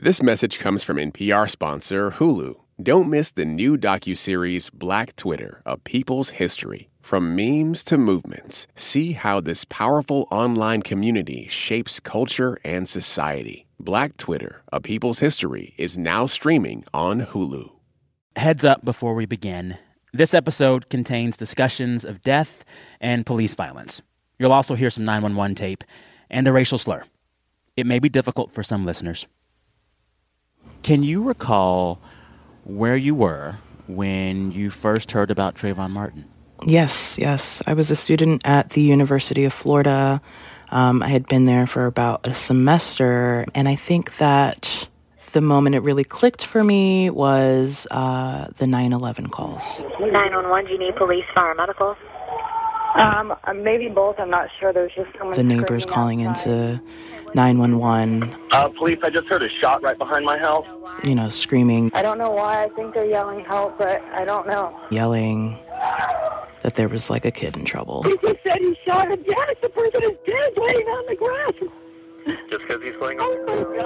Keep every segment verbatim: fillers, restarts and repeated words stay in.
This message comes from N P R sponsor Hulu. Don't miss the new docuseries Black Twitter, A People's History. From memes to movements, see how this powerful online community shapes culture and society. Black Twitter, A People's History is now streaming on Hulu. Heads up before we begin. This episode contains discussions of death and police violence. You'll also hear some nine one one tape and a racial slur. It may be difficult for some listeners. Can you recall where you were when you first heard about Trayvon Martin? Yes, yes. I was a student at the University of Florida. Um, I had been there for about a semester, and I think that the moment it really clicked for me was uh, the nine eleven calls. nine one one, do you need police, fire, medical? Um, maybe both. I'm not sure. There's just someone. The neighbors calling into nine one one. Uh, police, I just heard a shot right behind my house. You know, screaming. I don't know why. I think they're yelling help, but I don't know. Yelling that there was like a kid in trouble. He just said he shot him. Yes, the person is dead, laying on the grass. Just because he's going on. Oh my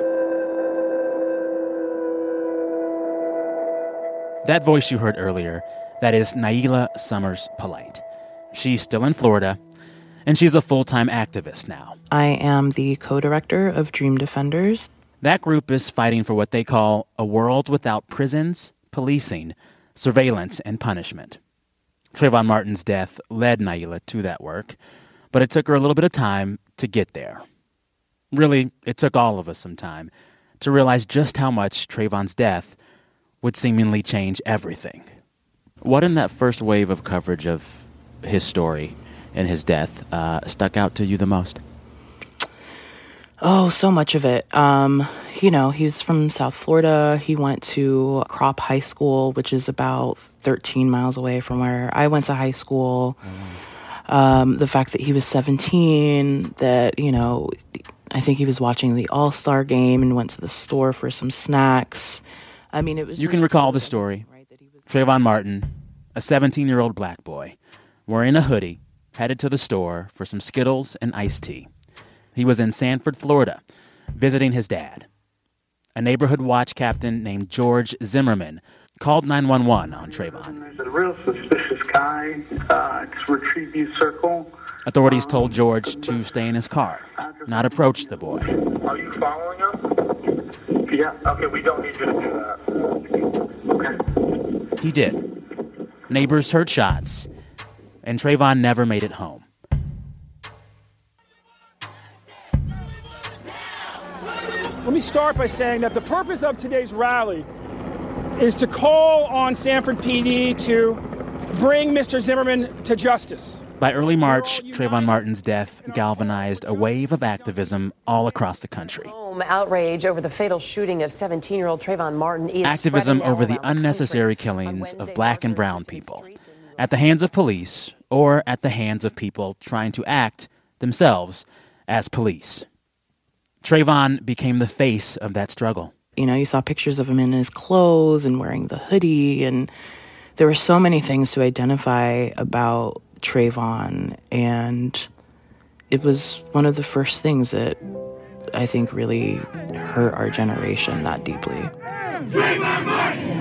God. That voice you heard earlier, that is Naila Summers Polite. She's still in Florida, and she's a full-time activist now. I am the co-director of Dream Defenders. That group is fighting for what they call a world without prisons, policing, surveillance, and punishment. Trayvon Martin's death led Naila to that work, but it took her a little bit of time to get there. Really, it took all of us some time to realize just how much Trayvon's death would seemingly change everything. What in that first wave of coverage of his story and his death uh, stuck out to you the most? Oh, so much of it. Um, you know, he's from South Florida. He went to Crop High School, which is about thirteen miles away from where I went to high school. Mm. Um, the fact that he was seventeen, that, you know, I think he was watching the All-Star game and went to the store for some snacks. I mean, it was You can recall the story. Trayvon Martin, a seventeen-year-old black boy, wearing a hoodie, headed to the store for some Skittles and iced tea. He was in Sanford, Florida, visiting his dad. A neighborhood watch captain named George Zimmerman called nine one one on Trayvon. There's a real suspicious guy. Uh, it's Retrieview Circle. Authorities told George to stay in his car, not approach the boy. Are you following him? Yeah. Okay, we don't need you to do that. Okay. He did. Neighbors heard shots, and Trayvon never made it home. Let me start by saying that the purpose of today's rally is to call on Sanford P D to bring Mister Zimmerman to justice. By early March, Trayvon Martin's death galvanized a wave of activism all across the country. Outrage over the fatal shooting of seventeen-year-old Trayvon Martin is activism over the unnecessary killings of black and brown people at the hands of police or at the hands of people trying to act themselves as police. Trayvon became the face of that struggle. You know, you saw pictures of him in his clothes and wearing the hoodie, and there were so many things to identify about Trayvon, and it was one of the first things that I think really hurt our generation that deeply. Trayvon Martin!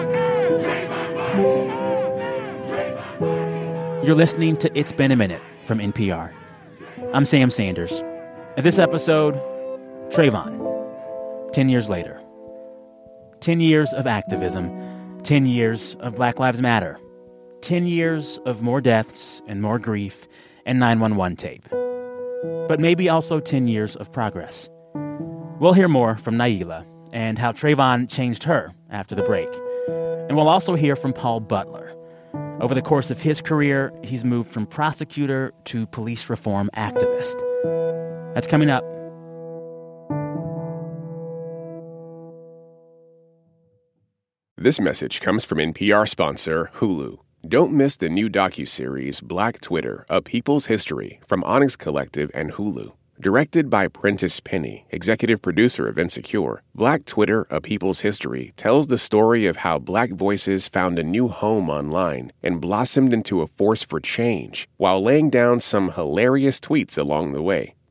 You're listening to It's Been a Minute from N P R. I'm Sam Sanders. In this episode, Trayvon, ten years later. ten years of activism, ten years of Black Lives Matter, ten years of more deaths and more grief and nine one one tape. But maybe also ten years of progress. We'll hear more from Naila and how Trayvon changed her after the break. And we'll also hear from Paul Butler. Over the course of his career, he's moved from prosecutor to police reform activist. That's coming up. This message comes from N P R sponsor Hulu. Don't miss the new docuseries Black Twitter, A People's History from Onyx Collective and Hulu. Directed by Prentice Penny, executive producer of Insecure, Black Twitter, A People's History tells the story of how Black voices found a new home online and blossomed into a force for change while laying down some hilarious tweets along the way.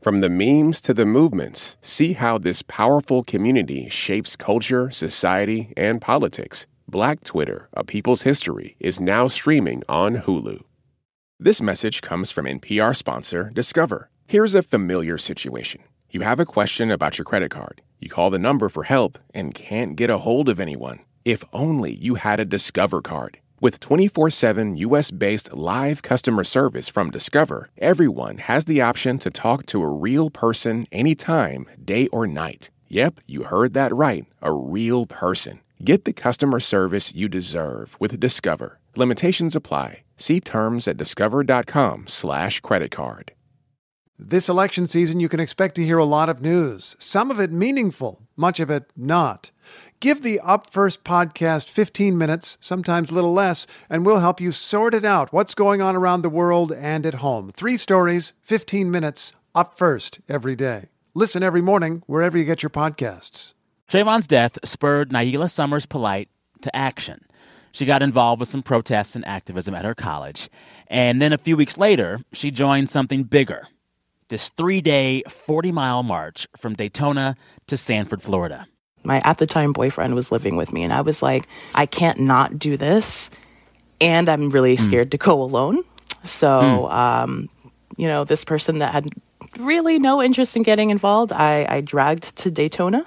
From the memes to the movements, see how this powerful community shapes culture, society, and politics. Black Twitter, A People's History, is now streaming on Hulu. This message comes from N P R sponsor Discover. Here's a familiar situation. You have a question about your credit card. You call the number for help and can't get a hold of anyone. If only you had a Discover card. With twenty-four seven U S-based live customer service from Discover, everyone has the option to talk to a real person anytime, day or night. Yep, you heard that right, a real person. Get the customer service you deserve with Discover. Limitations apply. See terms at discover.com slash credit card. This election season, you can expect to hear a lot of news, some of it meaningful, much of it not. Give the Up First podcast fifteen minutes, sometimes a little less, and we'll help you sort it out, what's going on around the world and at home. Three stories, fifteen minutes, Up First every day. Listen every morning wherever you get your podcasts. Trayvon's death spurred Naila Summers Polite to action. She got involved with some protests and activism at her college. And then a few weeks later, she joined something bigger. This three-day, forty-mile march from Daytona to Sanford, Florida. My at-the-time boyfriend was living with me, and I was like, I can't not do this, and I'm really scared mm. to go alone. So, mm. um, you know, this person that had really no interest in getting involved, I, I dragged to Daytona.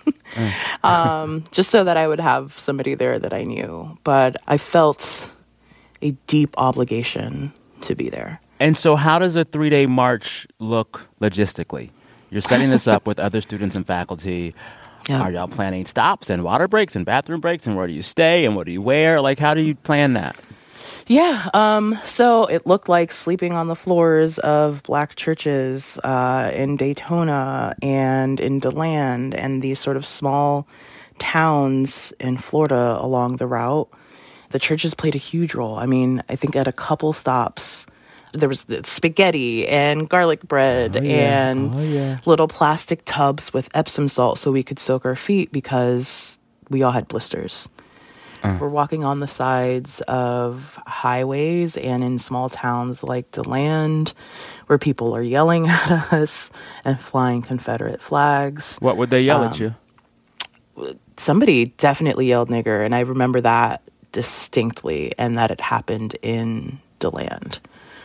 mm. um, just so that I would have somebody there that I knew. But I felt a deep obligation to be there. And so how does a three-day march look logistically? You're setting this up with other students and faculty. Yeah. Are y'all planning stops and water breaks and bathroom breaks? And where do you stay? And what do you wear? Like, how do you plan that? Yeah. Um, so it looked like sleeping on the floors of Black churches uh, in Daytona and in DeLand and these sort of small towns in Florida along the route. The churches played a huge role. I mean, I think at a couple stops, there was spaghetti and garlic bread oh, yeah. and oh, yeah. little plastic tubs with Epsom salt so we could soak our feet because we all had blisters. Uh. We're walking on the sides of highways and in small towns like DeLand where people are yelling at us and flying Confederate flags. What would they yell um, at you? Somebody definitely yelled nigger, and I remember that distinctly, and that it happened in DeLand.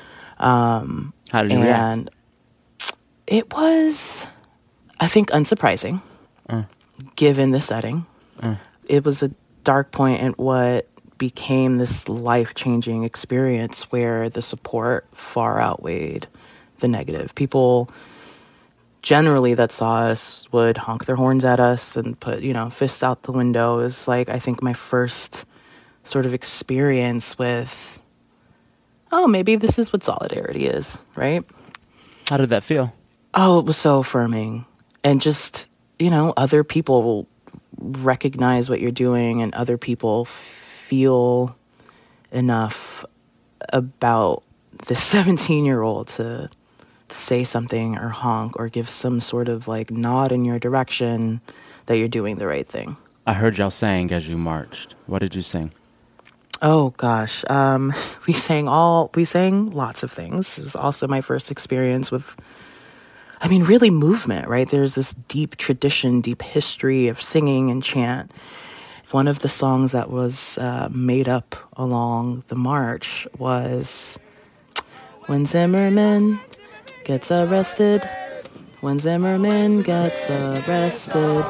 Um, How did you and react? It was, I think, unsurprising, uh. given the setting. Uh. It was a dark point in what became this life-changing experience where the support far outweighed the negative. People generally that saw us would honk their horns at us and put, you know, fists out the window. It was like, I think, my first sort of experience with, oh, maybe this is what solidarity is, right? How did that feel? Oh, it was so affirming. And just, you know, other people recognize what you're doing and other people feel enough about the seventeen-year-old to, to say something or honk or give some sort of, like, nod in your direction that you're doing the right thing. I heard y'all sang as you marched. What did you sing? Oh, gosh. Um, we sang all, we sang lots of things. It was also my first experience with, I mean, really movement, right? There's this deep tradition, deep history of singing and chant. One of the songs that was uh, made up along the march was, when Zimmerman gets arrested, when Zimmerman gets arrested,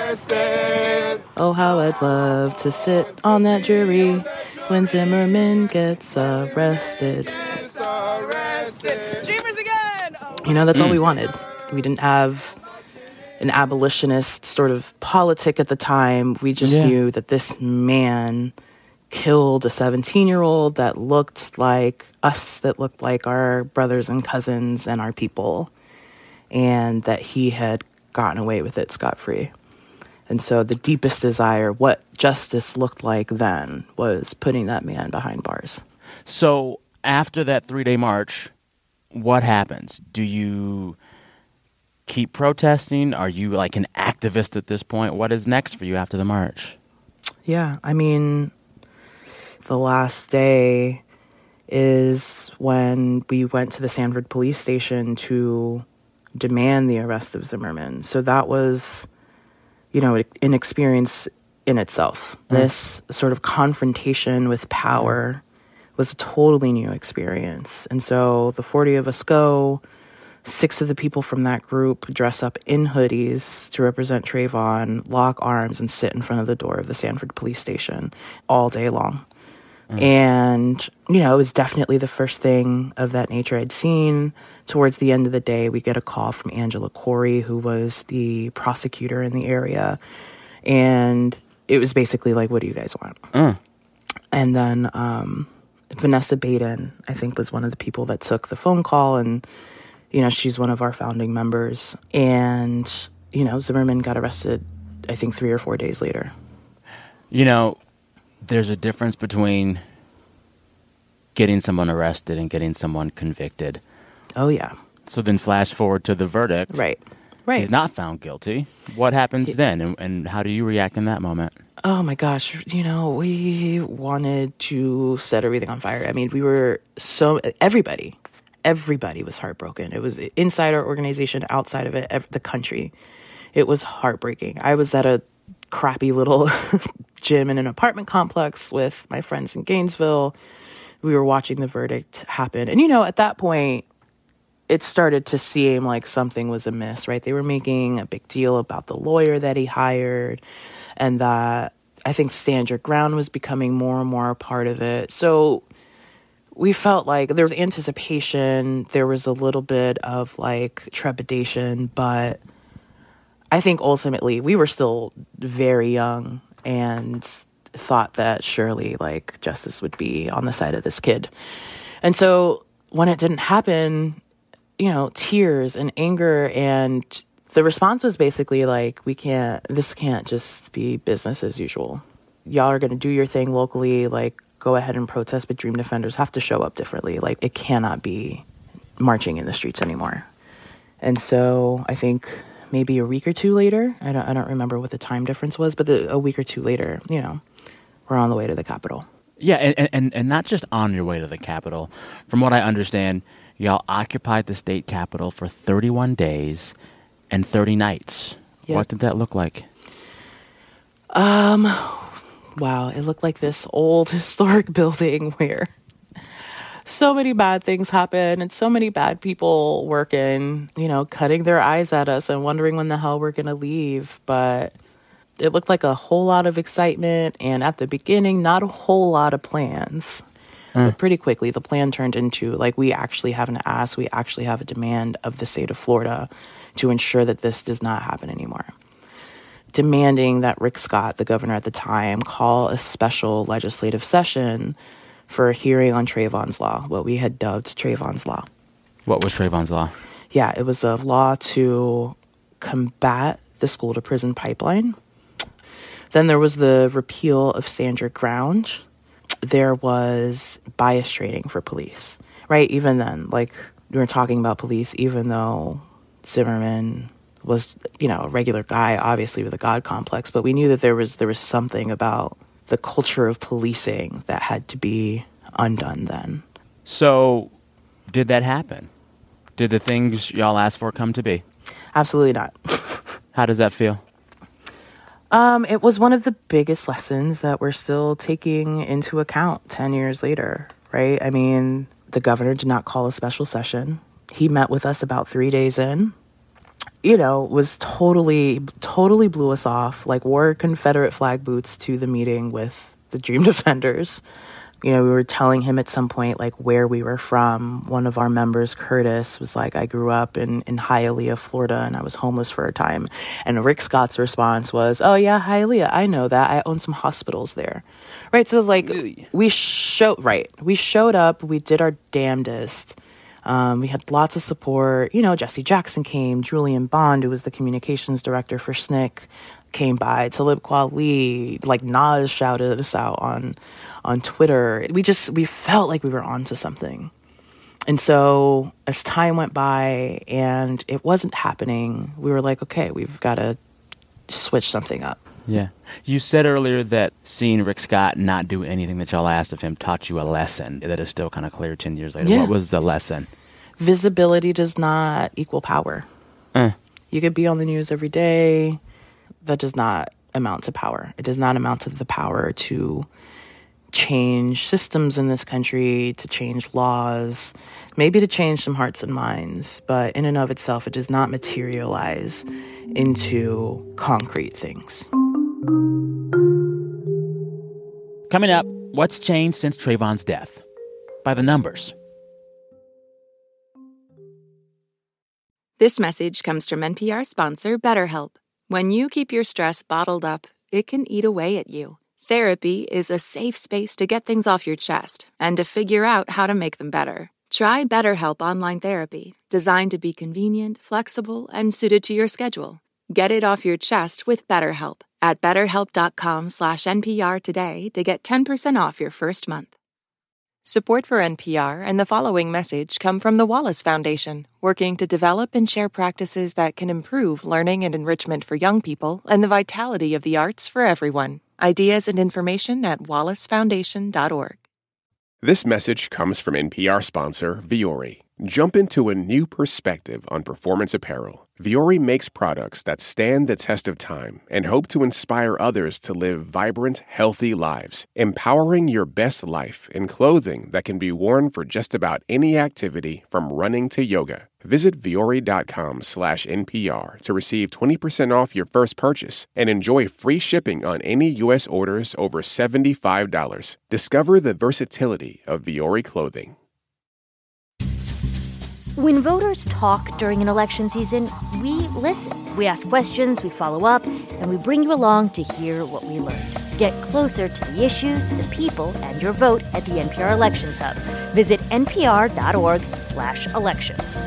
oh, how I'd love to sit on that jury when Zimmerman gets arrested. Gets arrested. Dreamers again! Oh. You know, that's mm. all we wanted. We didn't have an abolitionist sort of politic at the time. We just yeah. knew that this man killed a seventeen-year-old that looked like us, that looked like our brothers and cousins and our people, and that he had gotten away with it scot-free. And so the deepest desire, what justice looked like then, was putting that man behind bars. So after that three-day march, what happens? Do you keep protesting? Are you like an activist at this point? What is next for you after the march? Yeah, I mean, the last day is when we went to the Sanford police station to demand the arrest of Zimmerman. So that was, you know, an experience in itself. Mm. This sort of confrontation with power was a totally new experience. And so the forty of us go. Six of the people from that group dress up in hoodies to represent Trayvon, lock arms, and sit in front of the door of the Sanford police station all day long. Mm. And, you know, it was definitely the first thing of that nature I'd seen. Towards the end of the day, we get a call from Angela Corey, who was the prosecutor in the area. And it was basically like, what do you guys want? Mm. And then um, Vanessa Baden, I think, was one of the people that took the phone call, and you know, she's one of our founding members. And, you know, Zimmerman got arrested, I think, three or four days later. You know, there's a difference between getting someone arrested and getting someone convicted. Oh, yeah. So then flash forward to the verdict. Right. Right. He's not found guilty. What happens he, then? And, and how do you react in that moment? Oh, my gosh. You know, we wanted to set everything on fire. I mean, we were so... Everybody... Everybody was heartbroken. It was inside our organization, outside of it, ev- the country. It was heartbreaking. I was at a crappy little gym in an apartment complex with my friends in Gainesville. We were watching the verdict happen. And, you know, at that point, it started to seem like something was amiss, right? They were making a big deal about the lawyer that he hired, and that I think Stand Your Ground was becoming more and more a part of it. So we felt like there was anticipation, there was a little bit of like trepidation, but I think ultimately we were still very young and thought that surely like justice would be on the side of this kid. And so when it didn't happen, you know, tears and anger, and the response was basically like, we can't, this can't just be business as usual. Y'all are going to do your thing locally, like, go ahead and protest, but Dream Defenders have to show up differently. Like, it cannot be marching in the streets anymore. And so I think maybe a week or two later, I don't, I don't remember what the time difference was, but the, a week or two later, you know, we're on the way to the Capitol. Yeah, and, and, and not just on your way to the Capitol. From what I understand, y'all occupied the state capitol for thirty-one days and thirty nights. Yep. What did that look like? Um... Wow, it looked like this old historic building where so many bad things happen and so many bad people working, you know, cutting their eyes at us and wondering when the hell we're going to leave. But it looked like a whole lot of excitement, and at the beginning, not a whole lot of plans. Mm. But pretty quickly, the plan turned into, like, we actually have an ask, we actually have a demand of the state of Florida to ensure that this does not happen anymore. Demanding that Rick Scott, the governor at the time, call a special legislative session for a hearing on Trayvon's Law, what we had dubbed Trayvon's Law. What was Trayvon's Law? Yeah, it was a law to combat the school-to-prison pipeline. Then there was the repeal of Stand Your Ground. There was bias training for police, right? Even then, like, we were talking about police, even though Zimmerman was, you know, a regular guy, obviously with a God complex, but we knew that there was there was something about the culture of policing that had to be undone then. So, did that happen? Did the things y'all asked for come to be? Absolutely not. How does that feel? Um, it was one of the biggest lessons that we're still taking into account ten years later, right? I mean, the governor did not call a special session. He met with us about three days in. You know, was totally, totally blew us off, like wore Confederate flag boots to the meeting with the Dream Defenders. You know, we were telling him at some point, like, where we were from. One of our members, Curtis, was like, I grew up in, in Hialeah, Florida, and I was homeless for a time. And Rick Scott's response was, oh, yeah, Hialeah, I know that. I own some hospitals there. Right? So, like, we showed, right, we showed up, we did our damnedest. Um, we had lots of support. You know, Jesse Jackson came. Julian Bond, who was the communications director for S N C C, came by. Talib Kweli, like Nas shouted us out on on Twitter. We just, we felt like we were onto something. And so as time went by and it wasn't happening, we were like, okay, we've got to switch something up. Yeah. You said earlier that seeing Rick Scott not do anything that y'all asked of him taught you a lesson that is still kind of clear ten years later. Yeah. What was the lesson? Visibility does not equal power. You could be on the news every day. That does not amount to power. It does not amount to the power to change systems in this country, to change laws, maybe to change some hearts and minds. But in and of itself, it does not materialize into concrete things. Coming up, what's changed since Trayvon's death? By the numbers. This message comes from N P R sponsor BetterHelp. When you keep your stress bottled up, it can eat away at you. Therapy is a safe space to get things off your chest and to figure out how to make them better. Try BetterHelp Online Therapy, designed to be convenient, flexible, and suited to your schedule. Get it off your chest with BetterHelp at betterhelp.com slash NPR today to get ten percent off your first month. Support for N P R and the following message come from the Wallace Foundation, working to develop and share practices that can improve learning and enrichment for young people and the vitality of the arts for everyone. Ideas and information at wallace foundation dot org. This message comes from N P R sponsor Vuori. Jump into a new perspective on performance apparel. Vuori makes products that stand the test of time and hope to inspire others to live vibrant, healthy lives, empowering your best life in clothing that can be worn for just about any activity from running to yoga. Visit Vuori.com slash NPR to receive twenty percent off your first purchase and enjoy free shipping on any U S orders over seventy-five dollars. Discover the versatility of Vuori clothing. When voters talk during an election season, we listen. We ask questions, we follow up, and we bring you along to hear what we learned. Get closer to the issues, the people, and your vote at the N P R Elections Hub. Visit npr.org slash elections.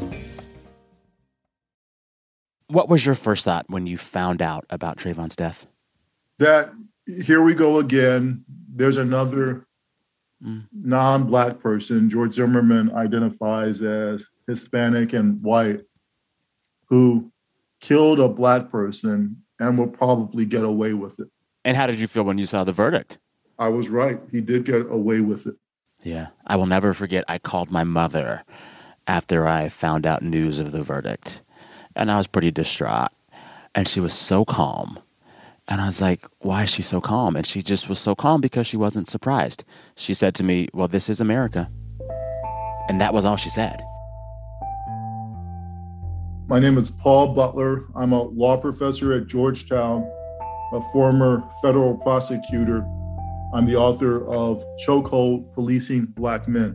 What was your first thought when you found out about Trayvon's death? That here we go again. There's another mm. non-Black person. George Zimmerman identifies as Hispanic and white, who killed a Black person and will probably get away with it. And how did you feel when you saw the verdict? I was right. He did get away with it. Yeah. I will never forget, I called my mother after I found out news of the verdict. And I was pretty distraught. And she was so calm. And I was like, why is she so calm? And she just was so calm because she wasn't surprised. She said to me, well, this is America. And that was all she said. My name is Paul Butler. I'm a law professor at Georgetown, a former federal prosecutor. I'm the author of Chokehold: Policing Black Men.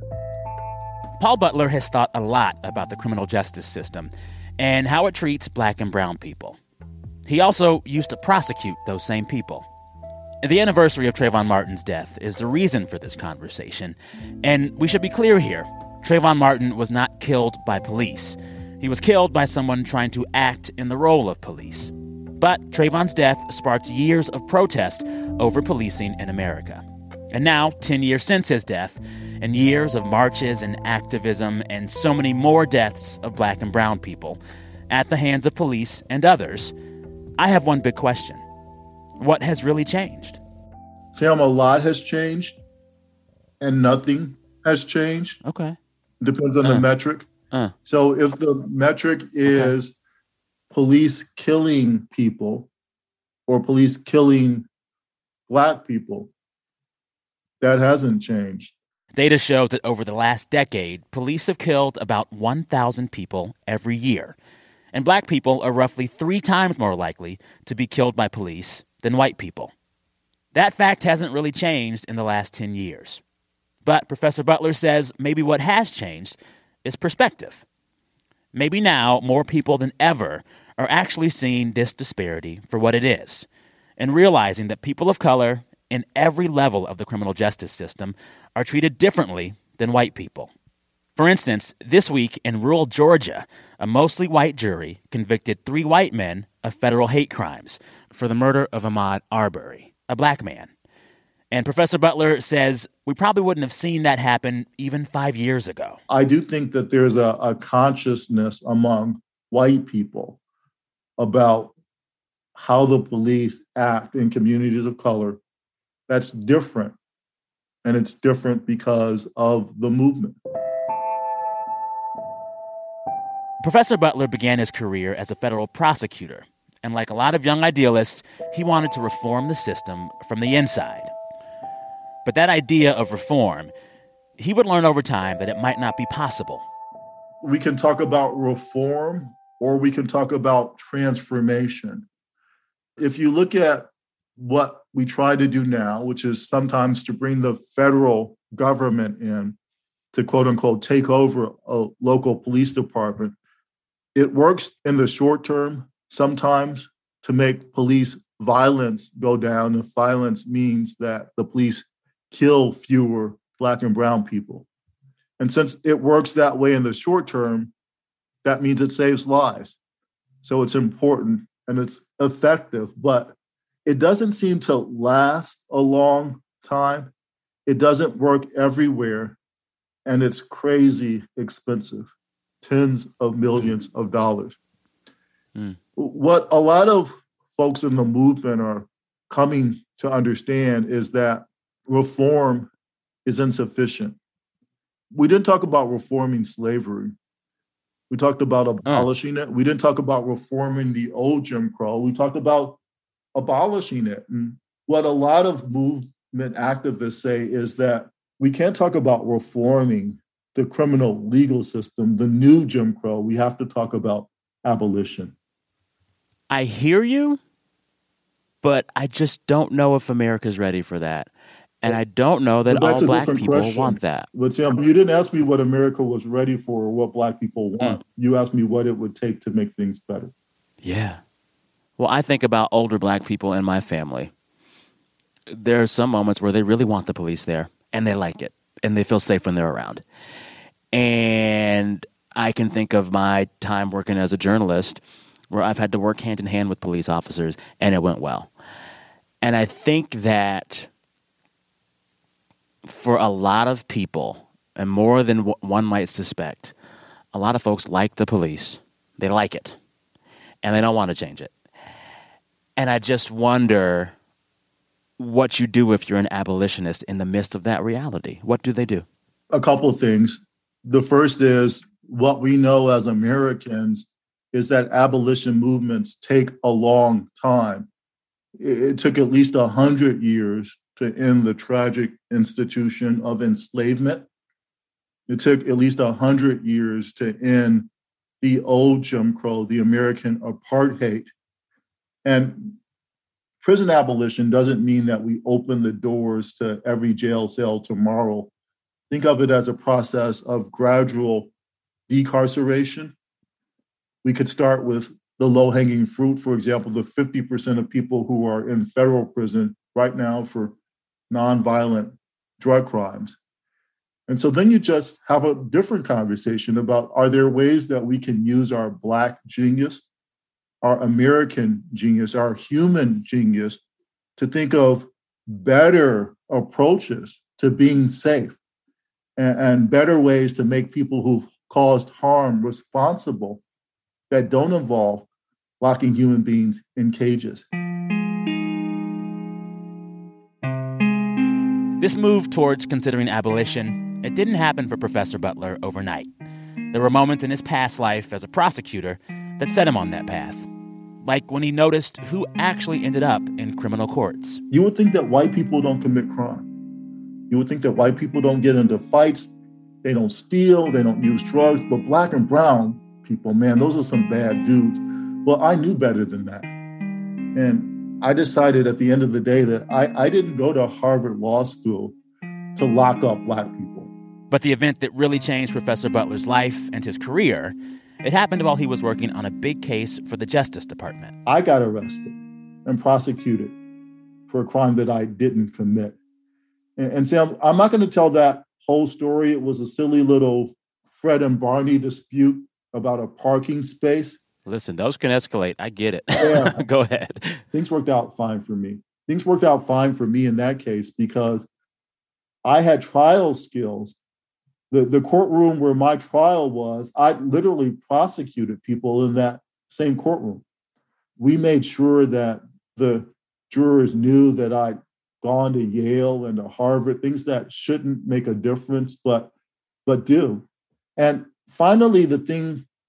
Paul Butler has thought a lot about the criminal justice system and how it treats Black and brown people. He also used to prosecute those same people. The anniversary of Trayvon Martin's death is the reason for this conversation. And we should be clear here. Trayvon Martin was not killed by police. He was killed by someone trying to act in the role of police. But Trayvon's death sparked years of protest over policing in America. And now, ten years since his death, and years of marches and activism and so many more deaths of Black and brown people at the hands of police and others, I have one big question. What has really changed? Sam, a lot has changed and nothing has changed. Okay. Depends on uh, the metric. Uh, so if the metric is okay. police killing people or police killing Black people, that hasn't changed. Data shows that over the last decade, police have killed about one thousand people every year. And Black people are roughly three times more likely to be killed by police than white people. That fact hasn't really changed in the last ten years. But Professor Butler says maybe what has changed is perspective. Maybe now more people than ever are actually seeing this disparity for what it is and realizing that people of color in every level of the criminal justice system are treated differently than white people. For instance, this week in rural Georgia, a mostly white jury convicted three white men of federal hate crimes for the murder of Ahmaud Arbery, a Black man. And Professor Butler says we probably wouldn't have seen that happen even five years ago. I do think that there's a, a consciousness among white people about how the police act in communities of color that's different. And it's different because of the movement. Professor Butler began his career as a federal prosecutor. And like a lot of young idealists, he wanted to reform the system from the inside. But that idea of reform, he would learn over time that it might not be possible. We can talk about reform or we can talk about transformation. If you look at what we try to do now, which is sometimes to bring the federal government in to quote unquote take over a local police department, it works in the short term sometimes to make police violence go down. If violence means that the police kill fewer Black and brown people. And since it works that way in the short term, that means it saves lives. So it's important and it's effective, but it doesn't seem to last a long time. It doesn't work everywhere, and it's crazy expensive, tens of millions of dollars. Mm. What a lot of folks in the movement are coming to understand is that reform is insufficient. We didn't talk about reforming slavery. We talked about abolishing oh. it. We didn't talk about reforming the old Jim Crow. We talked about abolishing it. And what a lot of movement activists say is that we can't talk about reforming the criminal legal system, the new Jim Crow. We have to talk about abolition. I hear you, but I just don't know if America's ready for that. And I don't know that all Black people question. want that. But Sam, you didn't ask me what America was ready for or what Black people want. Mm. You asked me what it would take to make things better. Yeah. Well, I think about older Black people in my family. There are some moments where they really want the police there, and they like it, and they feel safe when they're around. And I can think of my time working as a journalist where I've had to work hand in hand with police officers, and it went well. And I think that for a lot of people, and more than w- one might suspect, a lot of folks like the police. They like it, and they don't want to change it. And I just wonder what you do if you're an abolitionist in the midst of that reality. What do they do? A couple of things. The first is what we know as Americans is that abolition movements take a long time. It took at least one hundred years to end the tragic institution of enslavement. It took at least one hundred years to end the old Jim Crow, the American apartheid. And prison abolition doesn't mean that we open the doors to every jail cell tomorrow. Think of it as a process of gradual decarceration. We could start with the low-hanging fruit, for example, the fifty percent of people who are in federal prison right now for nonviolent drug crimes. And so then you just have a different conversation about, are there ways that we can use our Black genius, our American genius, our human genius to think of better approaches to being safe and, and better ways to make people who've caused harm responsible that don't involve locking human beings in cages. This move towards considering abolition, it didn't happen for Professor Butler overnight. There were moments in his past life as a prosecutor that set him on that path. Like when he noticed who actually ended up in criminal courts. You would think that white people don't commit crime. You would think that white people don't get into fights. They don't steal. They don't use drugs. But Black and brown people, man, those are some bad dudes. Well, I knew better than that. And I decided at the end of the day that I, I didn't go to Harvard Law School to lock up Black people. But the event that really changed Professor Butler's life and his career, it happened while he was working on a big case for the Justice Department. I got arrested and prosecuted for a crime that I didn't commit. And, and Sam, I'm not going to tell that whole story. It was a silly little Fred and Barney dispute about a parking space. Listen, those can escalate. I get it. Yeah. Go ahead. Things worked out fine for me. Things worked out fine for me in that case because I had trial skills. The, the courtroom where my trial was, I literally prosecuted people in that same courtroom. We made sure that the jurors knew that I'd gone to Yale and to Harvard, things that shouldn't make a difference, but, but do. And finally, the thing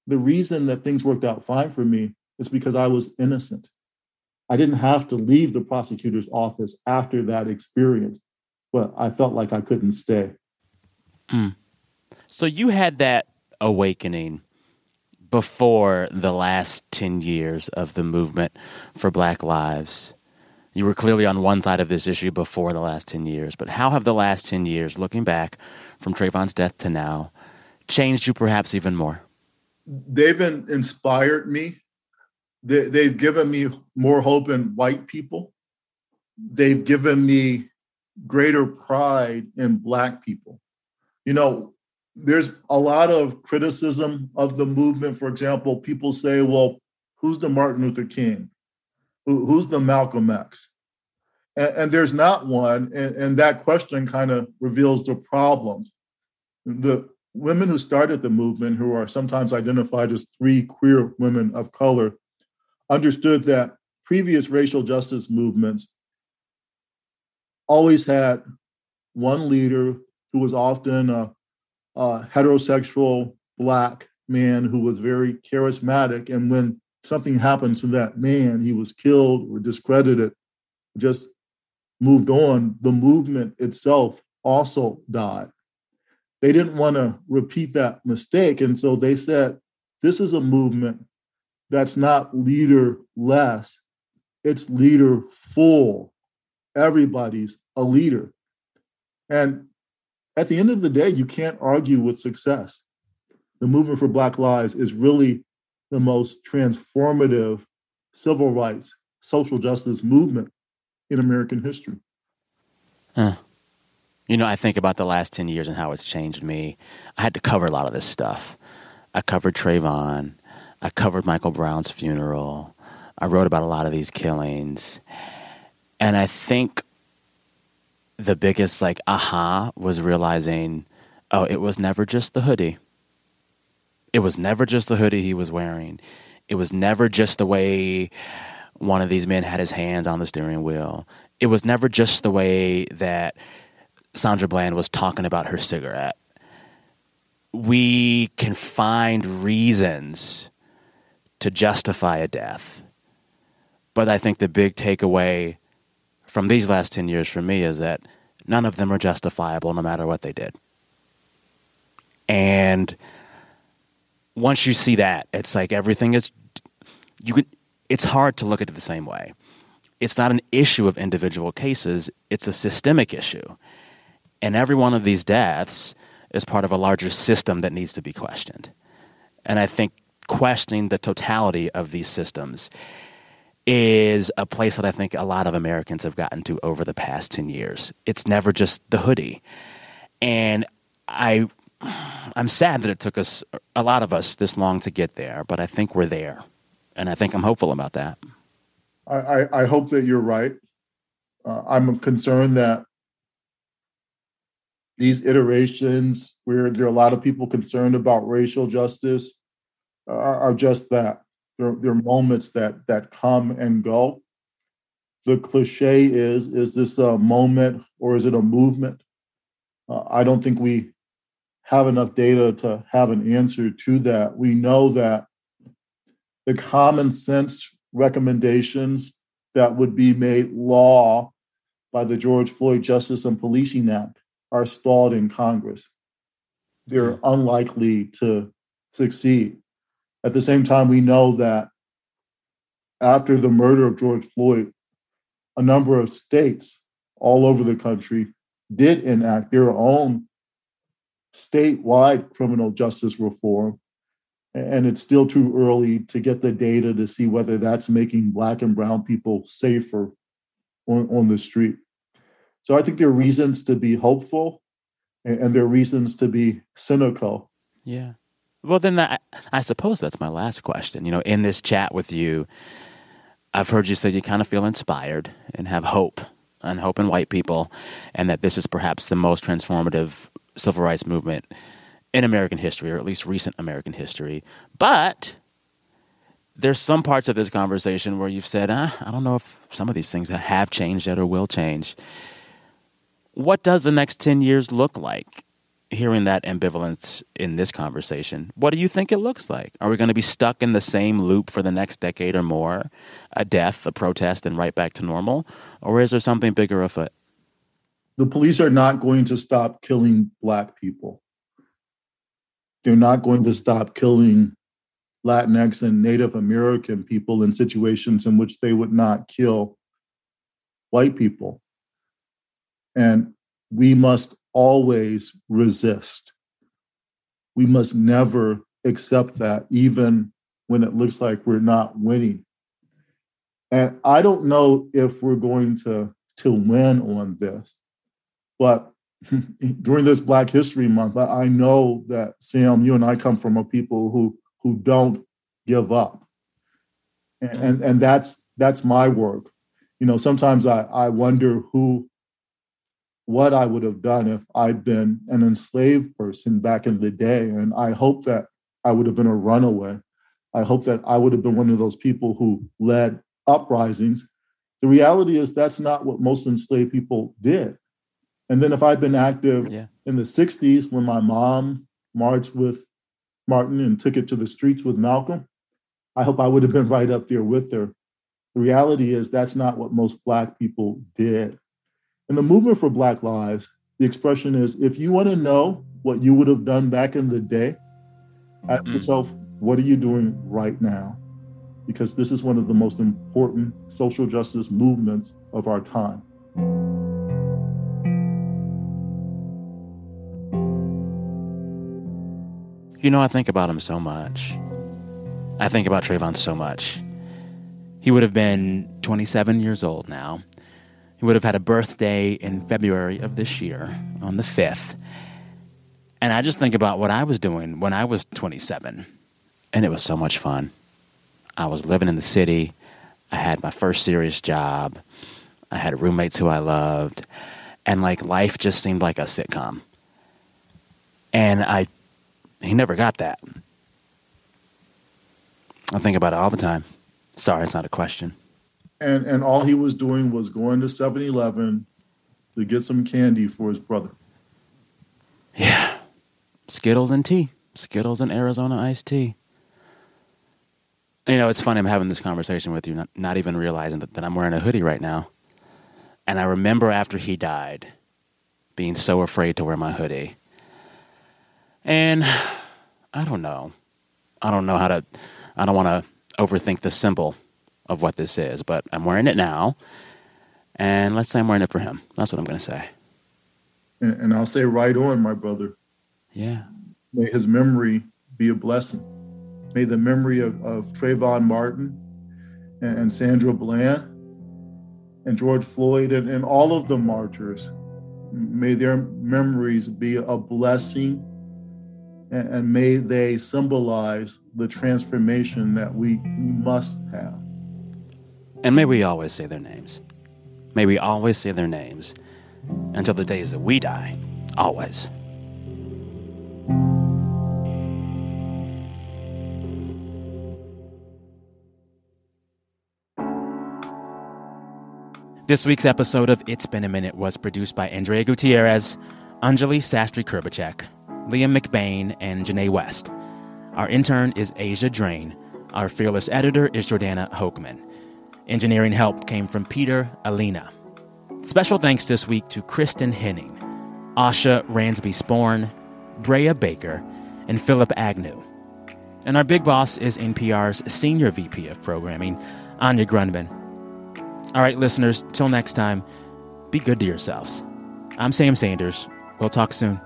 the reason that things worked out fine for me is because I was innocent. I didn't have to leave the prosecutor's office after that experience, but I felt like I couldn't stay. Mm. So you had that awakening before the last ten years of the movement for Black Lives. You were clearly on one side of this issue before the last ten years, but how have the last ten years, looking back from Trayvon's death to now, changed you perhaps even more? They've inspired me. They, they've given me more hope in white people. They've given me greater pride in Black people. You know, there's a lot of criticism of the movement. For example, people say, well, who's the Martin Luther King? Who, who's the Malcolm X? And, and there's not one. And, and that question kind of reveals the problems. The women who started the movement, who are sometimes identified as three queer women of color, understood that previous racial justice movements always had one leader who was often a, a heterosexual Black man who was very charismatic. And when something happened to that man, he was killed or discredited, just moved on. The movement itself also died. They didn't want to repeat that mistake. And so they said, this is a movement that's not leader-less, it's leader-full. Everybody's a leader. And at the end of the day, you can't argue with success. The movement for Black Lives is really the most transformative civil rights, social justice movement in American history. Huh. You know, I think about the last ten years and how it's changed me. I had to cover a lot of this stuff. I covered Trayvon. I covered Michael Brown's funeral. I wrote about a lot of these killings. And I think the biggest, like, aha was realizing, oh, it was never just the hoodie. It was never just the hoodie he was wearing. It was never just the way one of these men had his hands on the steering wheel. It was never just the way that Sandra Bland was talking about her cigarette. We can find reasons to justify a death. But I think the big takeaway from these last ten years for me is that none of them are justifiable no matter what they did. And once you see that, it's like everything is, you could, it's hard to look at it the same way. It's not an issue of individual cases, it's a systemic issue. And every one of these deaths is part of a larger system that needs to be questioned. And I think questioning the totality of these systems is a place that I think a lot of Americans have gotten to over the past ten years. It's never just the hoodie. And I, I'm sad that it took us, a lot of us, this long to get there, but I think we're there. And I think I'm hopeful about that. I, I, I hope that you're right. Uh, I'm concerned that these iterations where there are a lot of people concerned about racial justice are, are just that. They're, they're moments that that come and go. The cliche is, is this a moment or is it a movement? Uh, I don't think we have enough data to have an answer to that. We know that the common sense recommendations that would be made law by the George Floyd Justice and Policing Act are stalled in Congress. They're unlikely to succeed. At the same time, we know that after the murder of George Floyd, a number of states all over the country did enact their own statewide criminal justice reform. And it's still too early to get the data to see whether that's making Black and brown people safer on, on the street. So I think there are reasons to be hopeful and, and there are reasons to be cynical. Yeah. Well, then I, I suppose that's my last question. You know, in this chat with you, I've heard you say you kind of feel inspired and have hope, and hope in white people, and that this is perhaps the most transformative civil rights movement in American history, or at least recent American history. But there's some parts of this conversation where you've said, ah, I don't know if some of these things have changed yet or will change. What does the next ten years look like hearing that ambivalence in this conversation, what do you think it looks like? Are we going to be stuck in the same loop for the next decade or more? A death, a protest, and right back to normal? Or is there something bigger afoot? The police are not going to stop killing Black people. They're not going to stop killing Latinx and Native American people in situations in which they would not kill white people. And we must always resist. We must never accept that, even when it looks like we're not winning. And I don't know if we're going to, to win on this, but during this Black History Month, I know that, Sam, you and I come from a people who who don't give up. And, mm-hmm. and, and that's that's my work. You know, sometimes I, I wonder who, what I would have done if I'd been an enslaved person back in the day. And I hope that I would have been a runaway. I hope that I would have been one of those people who led uprisings. The reality is that's not what most enslaved people did. And then if I'd been active yeah. in the sixties when my mom marched with Martin and took it to the streets with Malcolm, I hope I would have been right up there with her. The reality is that's not what most Black people did. In the movement for Black Lives, the expression is, if you want to know what you would have done back in the day, ask mm-hmm. yourself, what are you doing right now? Because this is one of the most important social justice movements of our time. You know, I think about him so much. I think about Trayvon so much. He would have been twenty-seven years old now. He would have had a birthday in February of this year, on the fifth. And I just think about what I was doing when I was twenty-seven. And it was so much fun. I was living in the city. I had my first serious job. I had roommates who I loved. And, like, life just seemed like a sitcom. And I... He never got that. I think about it all the time. Sorry, it's not a question. And and all he was doing was going to seven eleven to get some candy for his brother. Yeah. Skittles and tea. Skittles and Arizona iced tea. You know, it's funny I'm having this conversation with you, not, not even realizing that, that I'm wearing a hoodie right now. And I remember after he died, being so afraid to wear my hoodie. And I don't know. I don't know how to, I don't want to overthink the symbol of what this is, but I'm wearing it now. And let's say I'm wearing it for him. That's what I'm going to say. And, and I'll say right on, my brother. Yeah. May his memory be a blessing. May the memory of, of Trayvon Martin and, and Sandra Bland and George Floyd and, and all of the martyrs, may their memories be a blessing. And may they symbolize the transformation that we must have. And may we always say their names. May we always say their names until the days that we die. Always. This week's episode of It's Been a Minute was produced by Andrea Gutierrez, Anjali Sastry-Kurbacek, Liam McBain, and Janae West. Our intern is Asia Drain. Our fearless editor is Jordana Hochman. Engineering help came from Peter Alina. Special thanks this week to Kristen Henning, Asha Ransby-Sporn, Brea Baker, and Philip Agnew. And our big boss is N P R's Senior V P of Programming, Anya Grundman. All right, listeners, till next time, be good to yourselves. I'm Sam Sanders. We'll talk soon.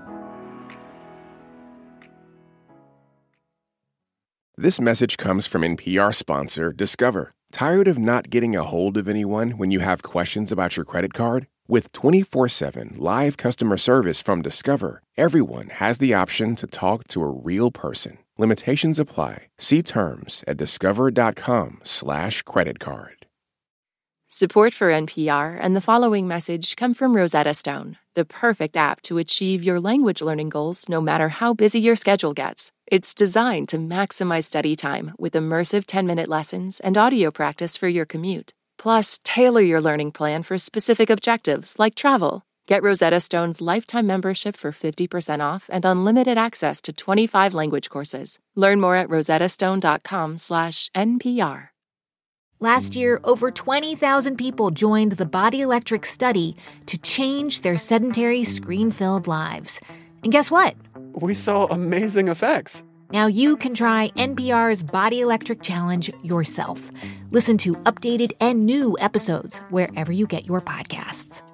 This message comes from N P R sponsor Discover. Tired of not getting a hold of anyone when you have questions about your credit card? With twenty-four seven live customer service from Discover, everyone has the option to talk to a real person. Limitations apply. See terms at discover.com slash credit card. Support for N P R and the following message come from Rosetta Stone, the perfect app to achieve your language learning goals no matter how busy your schedule gets. It's designed to maximize study time with immersive ten-minute lessons and audio practice for your commute. Plus, tailor your learning plan for specific objectives like travel. Get Rosetta Stone's lifetime membership for fifty percent off and unlimited access to twenty-five language courses. Learn more at rosettastone.com slash NPR. Last year, over twenty thousand people joined the Body Electric study to change their sedentary, screen-filled lives. And guess what? We saw amazing effects. Now you can try N P R's Body Electric Challenge yourself. Listen to updated and new episodes wherever you get your podcasts.